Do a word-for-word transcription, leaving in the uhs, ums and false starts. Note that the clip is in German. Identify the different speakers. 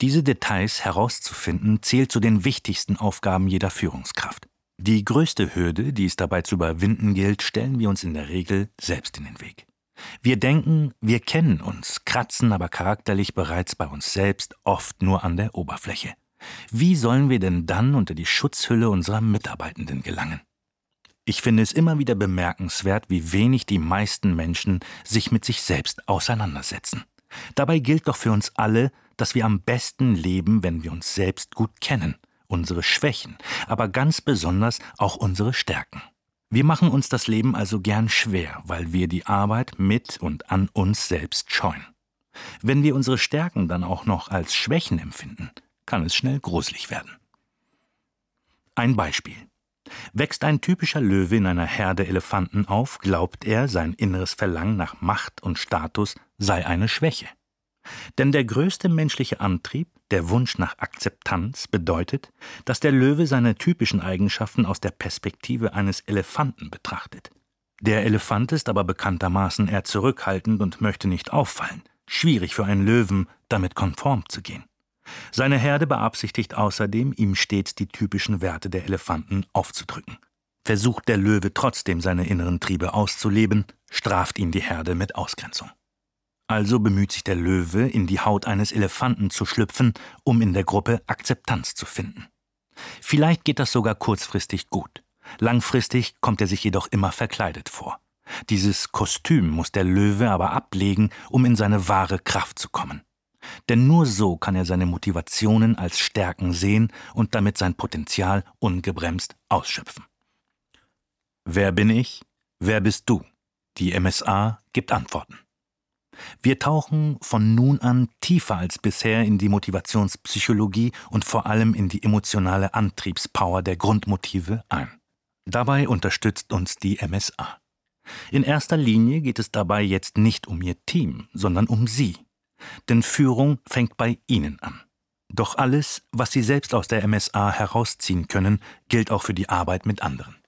Speaker 1: Diese Details herauszufinden, zählt zu den wichtigsten Aufgaben jeder Führungskraft. Die größte Hürde, die es dabei zu überwinden gilt, stellen wir uns in der Regel selbst in den Weg. Wir denken, wir kennen uns, kratzen aber charakterlich bereits bei uns selbst oft nur an der Oberfläche. Wie sollen wir denn dann unter die Schutzhülle unserer Mitarbeitenden gelangen? Ich finde es immer wieder bemerkenswert, wie wenig die meisten Menschen sich mit sich selbst auseinandersetzen. Dabei gilt doch für uns alle, dass wir am besten leben, wenn wir uns selbst gut kennen, unsere Schwächen, aber ganz besonders auch unsere Stärken. Wir machen uns das Leben also gern schwer, weil wir die Arbeit mit und an uns selbst scheuen. Wenn wir unsere Stärken dann auch noch als Schwächen empfinden, kann es schnell gruselig werden. Ein Beispiel. Wächst ein typischer Löwe in einer Herde Elefanten auf, glaubt er, sein inneres Verlangen nach Macht und Status sei eine Schwäche. Denn der größte menschliche Antrieb, der Wunsch nach Akzeptanz, bedeutet, dass der Löwe seine typischen Eigenschaften aus der Perspektive eines Elefanten betrachtet. Der Elefant ist aber bekanntermaßen eher zurückhaltend und möchte nicht auffallen. Schwierig für einen Löwen, damit konform zu gehen. Seine Herde beabsichtigt außerdem, ihm stets die typischen Werte der Elefanten aufzudrücken. Versucht der Löwe trotzdem seine inneren Triebe auszuleben, straft ihn die Herde mit Ausgrenzung. Also bemüht sich der Löwe, in die Haut eines Elefanten zu schlüpfen, um in der Gruppe Akzeptanz zu finden. Vielleicht geht das sogar kurzfristig gut. Langfristig kommt er sich jedoch immer verkleidet vor. Dieses Kostüm muss der Löwe aber ablegen, um in seine wahre Kraft zu kommen. Denn nur so kann er seine Motivationen als Stärken sehen und damit sein Potenzial ungebremst ausschöpfen. Wer bin ich? Wer bist du? Die M S A gibt Antworten. Wir tauchen von nun an tiefer als bisher in die Motivationspsychologie und vor allem in die emotionale Antriebspower der Grundmotive ein. Dabei unterstützt uns die M S A. In erster Linie geht es dabei jetzt nicht um Ihr Team, sondern um Sie. Denn Führung fängt bei Ihnen an. Doch alles, was Sie selbst aus der M S A herausziehen können, gilt auch für die Arbeit mit anderen.